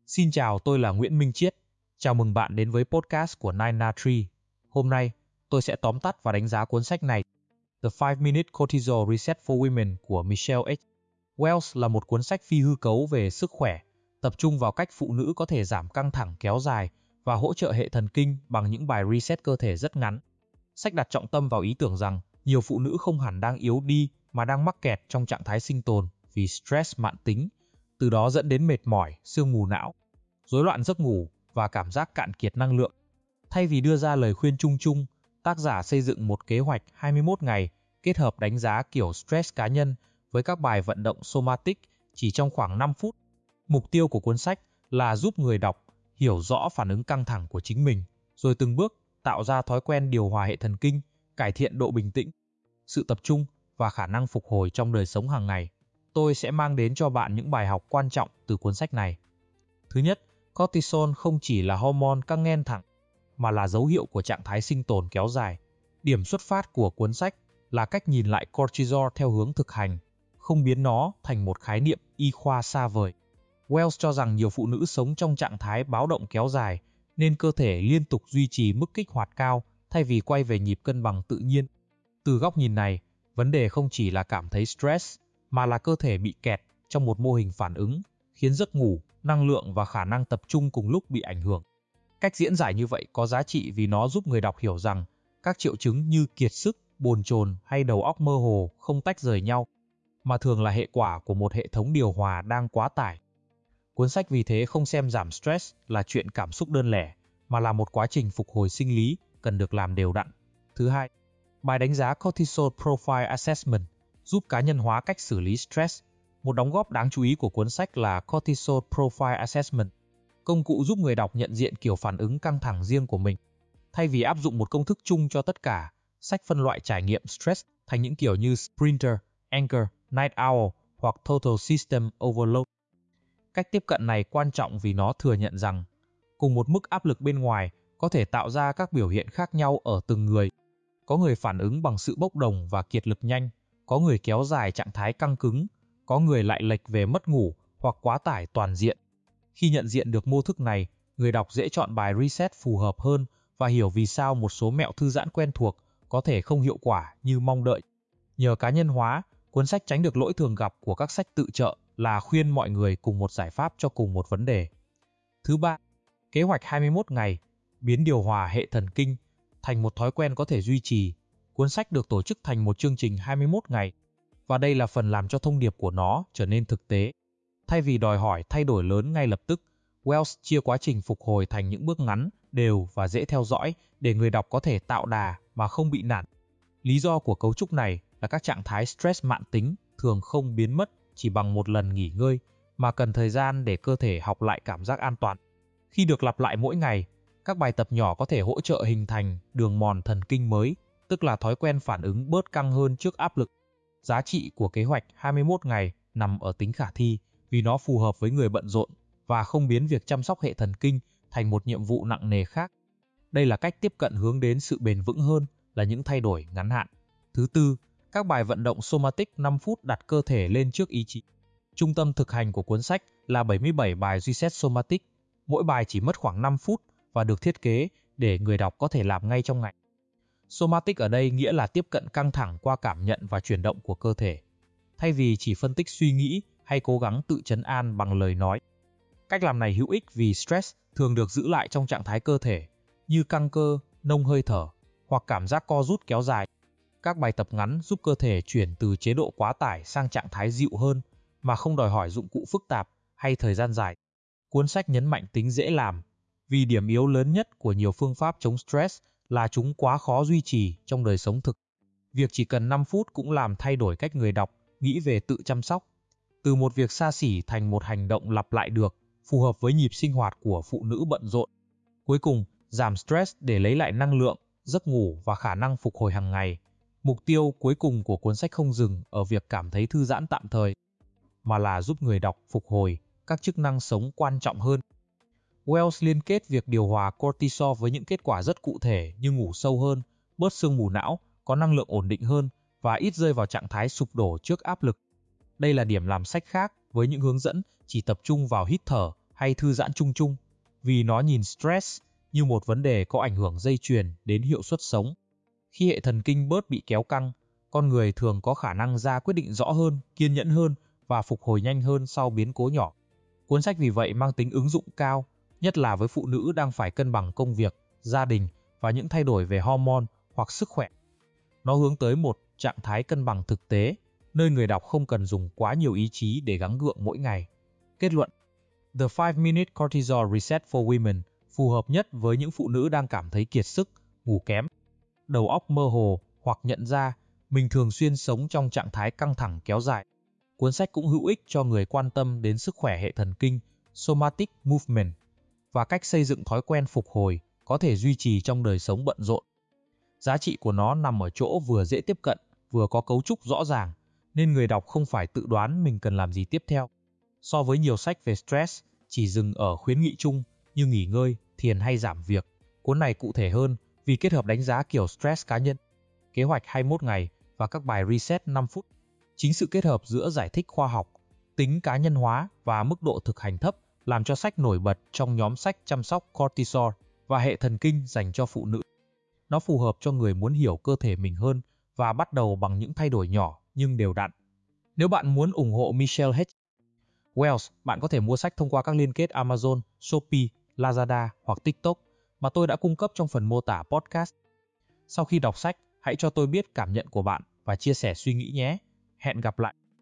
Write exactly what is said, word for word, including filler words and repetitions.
Xin chào, tôi là Nguyễn Minh Chiết. Chào mừng bạn đến với podcast của Nine Na Tree. Hôm nay, tôi sẽ tóm tắt và đánh giá cuốn sách này, The five minute Cortisol Reset for Women của Michelle H. Wells là một cuốn sách phi hư cấu về sức khỏe, tập trung vào cách phụ nữ có thể giảm căng thẳng kéo dài và hỗ trợ hệ thần kinh bằng những bài reset cơ thể rất ngắn. Sách đặt trọng tâm vào ý tưởng rằng nhiều phụ nữ không hẳn đang yếu đi mà đang mắc kẹt trong trạng thái sinh tồn vì stress mãn tính, từ đó dẫn đến mệt mỏi, sương mù não, rối loạn giấc ngủ và cảm giác cạn kiệt năng lượng. Thay vì đưa ra lời khuyên chung chung, tác giả xây dựng một kế hoạch hai mươi mốt ngày kết hợp đánh giá kiểu stress cá nhân với các bài vận động somatic chỉ trong khoảng năm phút. Mục tiêu của cuốn sách là giúp người đọc hiểu rõ phản ứng căng thẳng của chính mình, rồi từng bước tạo ra thói quen điều hòa hệ thần kinh, cải thiện độ bình tĩnh, sự tập trung và khả năng phục hồi trong đời sống hàng ngày. Tôi sẽ mang đến cho bạn những bài học quan trọng từ cuốn sách này. Thứ nhất, cortisol không chỉ là hormone căng nghẽn thẳng, mà là dấu hiệu của trạng thái sinh tồn kéo dài. Điểm xuất phát của cuốn sách là cách nhìn lại cortisol theo hướng thực hành, không biến nó thành một khái niệm y khoa xa vời. Wells cho rằng nhiều phụ nữ sống trong trạng thái báo động kéo dài, nên cơ thể liên tục duy trì mức kích hoạt cao thay vì quay về nhịp cân bằng tự nhiên. Từ góc nhìn này, vấn đề không chỉ là cảm thấy stress, mà là cơ thể bị kẹt trong một mô hình phản ứng, khiến giấc ngủ, năng lượng và khả năng tập trung cùng lúc bị ảnh hưởng. Cách diễn giải như vậy có giá trị vì nó giúp người đọc hiểu rằng các triệu chứng như kiệt sức, bồn chồn hay đầu óc mơ hồ không tách rời nhau, mà thường là hệ quả của một hệ thống điều hòa đang quá tải. Cuốn sách vì thế không xem giảm stress là chuyện cảm xúc đơn lẻ, mà là một quá trình phục hồi sinh lý cần được làm đều đặn. Thứ hai, bài đánh giá Cortisol Profile Assessment giúp cá nhân hóa cách xử lý stress. Một đóng góp đáng chú ý của cuốn sách là Cortisol Profile Assessment, công cụ giúp người đọc nhận diện kiểu phản ứng căng thẳng riêng của mình. Thay vì áp dụng một công thức chung cho tất cả, sách phân loại trải nghiệm stress thành những kiểu như Sprinter, Anchor, Night Owl hoặc Total System Overload. Cách tiếp cận này quan trọng vì nó thừa nhận rằng cùng một mức áp lực bên ngoài có thể tạo ra các biểu hiện khác nhau ở từng người. Có người phản ứng bằng sự bốc đồng và kiệt lực nhanh, có người kéo dài trạng thái căng cứng, có người lại lệch về mất ngủ hoặc quá tải toàn diện. Khi nhận diện được mô thức này, người đọc dễ chọn bài reset phù hợp hơn và hiểu vì sao một số mẹo thư giãn quen thuộc có thể không hiệu quả như mong đợi. Nhờ cá nhân hóa, cuốn sách tránh được lỗi thường gặp của các sách tự trợ là khuyên mọi người cùng một giải pháp cho cùng một vấn đề. Thứ ba, kế hoạch hai mươi mốt ngày, biến điều hòa hệ thần kinh thành một thói quen có thể duy trì. Cuốn sách được tổ chức thành một chương trình hai mươi mốt ngày, và đây là phần làm cho thông điệp của nó trở nên thực tế. Thay vì đòi hỏi thay đổi lớn ngay lập tức, Wells chia quá trình phục hồi thành những bước ngắn, đều và dễ theo dõi để người đọc có thể tạo đà mà không bị nản. Lý do của cấu trúc này là các trạng thái stress mãn tính thường không biến mất chỉ bằng một lần nghỉ ngơi, mà cần thời gian để cơ thể học lại cảm giác an toàn. Khi được lặp lại mỗi ngày, các bài tập nhỏ có thể hỗ trợ hình thành đường mòn thần kinh mới, tức là thói quen phản ứng bớt căng hơn trước áp lực. Giá trị của kế hoạch hai mươi mốt ngày nằm ở tính khả thi, vì nó phù hợp với người bận rộn và không biến việc chăm sóc hệ thần kinh thành một nhiệm vụ nặng nề khác. Đây là cách tiếp cận hướng đến sự bền vững hơn là những thay đổi ngắn hạn. Thứ tư, các bài vận động somatic năm phút đặt cơ thể lên trước ý chí. Trung tâm thực hành của cuốn sách là bảy mươi bảy bài reset somatic, mỗi bài chỉ mất khoảng năm phút và được thiết kế để người đọc có thể làm ngay trong ngày. Somatic ở đây nghĩa là tiếp cận căng thẳng qua cảm nhận và chuyển động của cơ thể, thay vì chỉ phân tích suy nghĩ hay cố gắng tự trấn an bằng lời nói. Cách làm này hữu ích vì stress thường được giữ lại trong trạng thái cơ thể, như căng cơ, nông hơi thở, hoặc cảm giác co rút kéo dài. Các bài tập ngắn giúp cơ thể chuyển từ chế độ quá tải sang trạng thái dịu hơn, mà không đòi hỏi dụng cụ phức tạp hay thời gian dài. Cuốn sách nhấn mạnh tính dễ làm, vì điểm yếu lớn nhất của nhiều phương pháp chống stress là chúng quá khó duy trì trong đời sống thực. Việc chỉ cần năm phút cũng làm thay đổi cách người đọc nghĩ về tự chăm sóc, từ một việc xa xỉ thành một hành động lặp lại được, phù hợp với nhịp sinh hoạt của phụ nữ bận rộn. Cuối cùng, giảm stress để lấy lại năng lượng, giấc ngủ và khả năng phục hồi hàng ngày. Mục tiêu cuối cùng của cuốn sách không dừng ở việc cảm thấy thư giãn tạm thời, mà là giúp người đọc phục hồi các chức năng sống quan trọng hơn. Wells liên kết việc điều hòa cortisol với những kết quả rất cụ thể như ngủ sâu hơn, bớt sương mù não, có năng lượng ổn định hơn và ít rơi vào trạng thái sụp đổ trước áp lực. Đây là điểm làm sách khác với những hướng dẫn chỉ tập trung vào hít thở hay thư giãn chung chung, vì nó nhìn stress như một vấn đề có ảnh hưởng dây chuyền đến hiệu suất sống. Khi hệ thần kinh bớt bị kéo căng, con người thường có khả năng ra quyết định rõ hơn, kiên nhẫn hơn và phục hồi nhanh hơn sau biến cố nhỏ. Cuốn sách vì vậy mang tính ứng dụng cao, nhất là với phụ nữ đang phải cân bằng công việc, gia đình và những thay đổi về hormone hoặc sức khỏe. Nó hướng tới một trạng thái cân bằng thực tế, nơi người đọc không cần dùng quá nhiều ý chí để gắng gượng mỗi ngày. Kết luận: The five minute Cortisol Reset for Women phù hợp nhất với những phụ nữ đang cảm thấy kiệt sức, ngủ kém, đầu óc mơ hồ hoặc nhận ra mình thường xuyên sống trong trạng thái căng thẳng kéo dài. Cuốn sách cũng hữu ích cho người quan tâm đến sức khỏe hệ thần kinh, somatic movement, và cách xây dựng thói quen phục hồi có thể duy trì trong đời sống bận rộn. Giá trị của nó nằm ở chỗ vừa dễ tiếp cận, vừa có cấu trúc rõ ràng, nên người đọc không phải tự đoán mình cần làm gì tiếp theo. So với nhiều sách về stress, chỉ dừng ở khuyến nghị chung như nghỉ ngơi, thiền hay giảm việc, cuốn này cụ thể hơn vì kết hợp đánh giá kiểu stress cá nhân, kế hoạch hai mươi mốt ngày và các bài reset năm phút. Chính sự kết hợp giữa giải thích khoa học, tính cá nhân hóa và mức độ thực hành thấp làm cho sách nổi bật trong nhóm sách chăm sóc cortisol và hệ thần kinh dành cho phụ nữ. Nó phù hợp cho người muốn hiểu cơ thể mình hơn và bắt đầu bằng những thay đổi nhỏ nhưng đều đặn. Nếu bạn muốn ủng hộ Michelle H. Wells, bạn có thể mua sách thông qua các liên kết Amazon, Shopee, Lazada hoặc TikTok mà tôi đã cung cấp trong phần mô tả podcast. Sau khi đọc sách, hãy cho tôi biết cảm nhận của bạn và chia sẻ suy nghĩ nhé. Hẹn gặp lại!